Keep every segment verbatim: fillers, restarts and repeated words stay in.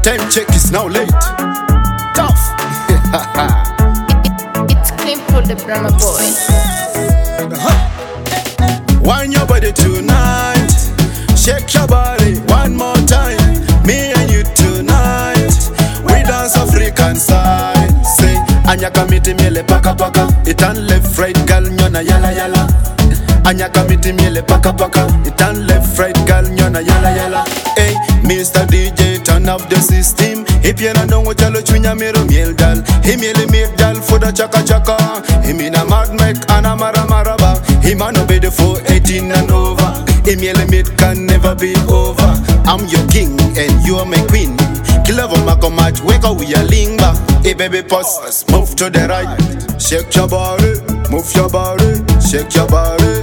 Time check is now late. Tough. It's clean for the Brahma boy. Wine your body tonight. Shake your body one more time. Me and you tonight. We dance African side. Say, Anya kamiti miele paka paka. It and left right girl nyona yala yala. Anya kamiti miele paka paka. It and left right girl nyona yala yala. Hey, Mister D J, turn up the system. If you don't know what you're chunya mero miel dal. He miele miel dal for the chaka chaka. He mina mad make anamara maraba. He man obey the four eighteen and over. He miele miel can never be over. I'm your king and you are my queen. Kill over mako match, wake up we are lingba. Hey baby pause, move to the right. Shake your body, move your body. Shake your body.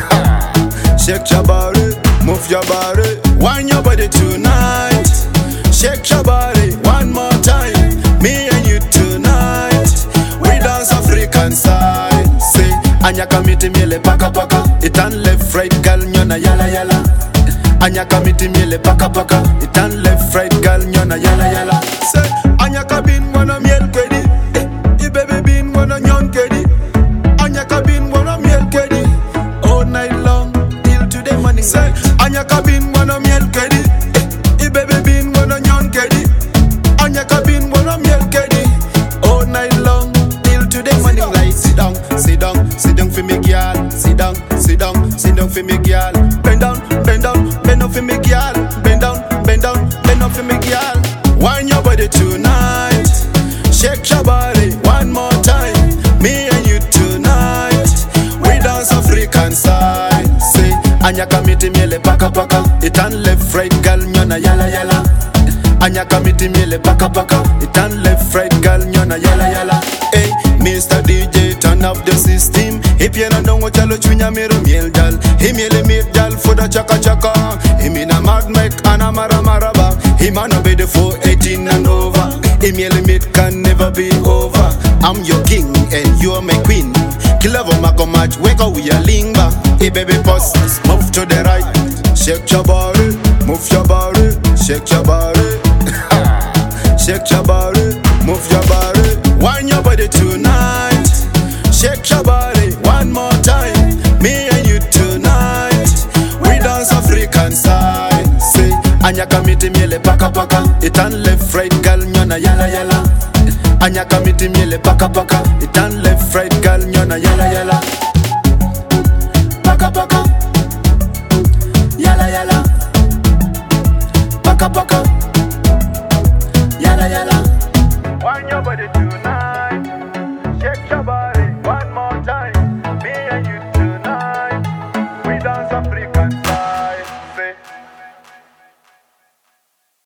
Shake your body, move your body. Wine your body tonight. Shake your body one more time. Me and you tonight. We dance African side. Say, Anya kamiti miele paka paka. It and left right girl nyona yala yala. Anya kamiti miele paka paka. It and left right girl nyona yala yala. Say, Anya kabin wana miel kedi. Eh, baby bin wana nyon kedi. Anya kabin wana miel kedi. All night long till today morning. Say, Anya kabin wana miel kedi. Eh, baby bin wana nyon kedi. Anya kabin wana miel kedi. All night long till today morning. Like sit down, sit down, sit down for me girl. Sit down, sit down, sit down for me girl. Bend down, bend down, bend down for me girl. Bend down, bend down, bend down for me girl. Wine your body tonight. Shake your body one more time. Me and you tonight. We dance African side. Say, Anya kamiti miele paka paka. It and left right girl nyona yala yala. Anya kamiti miele paka paka. It and left right girl nyona yala yala. Hey, Mister D J, turn up the system. If you don't know what you're chunya mero miel dal. He miele miel dal for the chaka chaka. He mina mad make anamara maraba. He man obey the four eighteen and over. He miele miel can never be over. I'm your king and you're my queen. Kill over mako match, wake up we are lingba. Hey baby pause, move to the right. Shake your body, move your body. Shake your body. Shake your body, move your body. Wine your body tonight. Shake your body one more time. Me and you tonight. We dance African side. Say, Anya kamiti miele paka paka. It and left right girl nyona yala yala. Anya kamiti miele paka paka. It and left right girl nyona yala yala. Paka paka. Yala yala. Paka paka. Yala yala. Wine your body tonight.